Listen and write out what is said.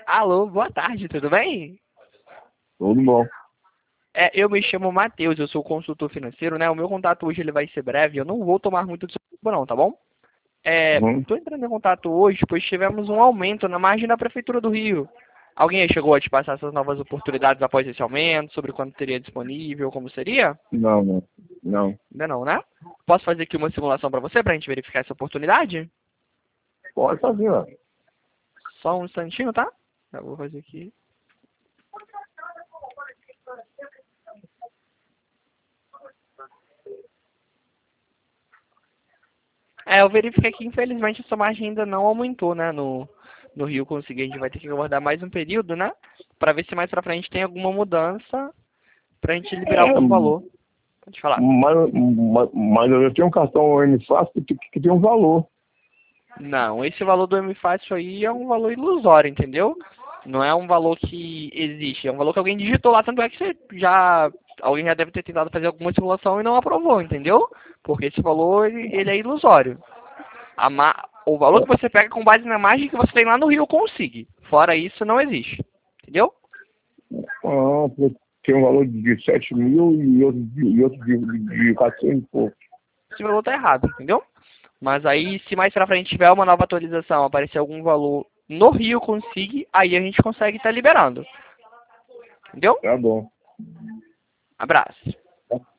Alô, boa tarde, tudo bem? Tudo bom. Eu me chamo Matheus, eu sou consultor financeiro, né? O meu contato hoje ele vai ser breve, eu não vou tomar muito do seu tempo não, tá bom? Uhum. Tô entrando em contato hoje, pois tivemos um aumento na margem da Prefeitura do Rio. Alguém aí chegou a te passar essas novas oportunidades após esse aumento, sobre quando teria disponível, como seria? Não, não. Não. Ainda não, né? Posso fazer aqui uma simulação para você, para a gente verificar essa oportunidade? Pode fazer, ó. Só um instantinho, tá? Eu vou fazer aqui. Eu verifiquei que infelizmente a sua margem ainda não aumentou, né? No Rio Consegui, a gente vai ter que aguardar mais um período, né? Para ver se mais pra frente tem alguma mudança pra gente liberar É, algum valor. Pode falar. mas eu tenho um cartão N-Fácil que tem um valor. Não, esse valor do M-Fácil aí é um valor ilusório, entendeu? Não é um valor que existe, é um valor que alguém digitou lá, tanto é que alguém já deve ter tentado fazer alguma simulação e não aprovou, entendeu? Porque esse valor, ele é ilusório. O valor que você pega com base na margem que você tem lá no Rio Consig. Fora isso, não existe. Entendeu? Porque tem um valor de 7 mil e outro de 400 e pouco. Esse valor tá errado, entendeu? Mas aí, se mais pra frente tiver uma nova atualização, aparecer algum valor no Rio Consig, aí a gente consegue estar liberando. Entendeu? Tá bom. Abraço.